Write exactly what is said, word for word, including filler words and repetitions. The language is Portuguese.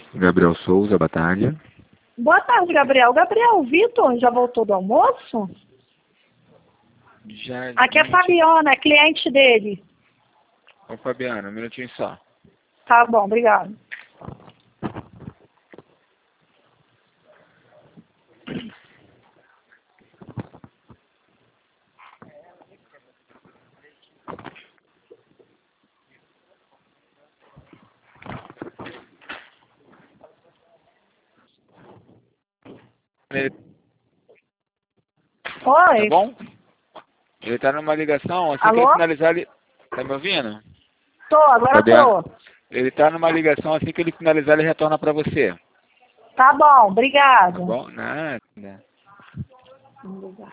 Gabriel Souza, boa tarde. Boa tarde, Gabriel. Gabriel, o Vitor já voltou do almoço? Já, Aqui é a um minutinho. Fabiana, é cliente dele. Ô, Fabiana, um minutinho só. Tá bom, obrigado. Ele, Oi. tá bom? Ele tá numa ligação, assim que Alô? ele finalizar, ele... Tá me ouvindo? Tô, agora Fabiana, tô. ele tá numa ligação, assim que ele finalizar, ele retorna pra você. Tá bom, Tá obrigado. bom? Nada. Obrigado.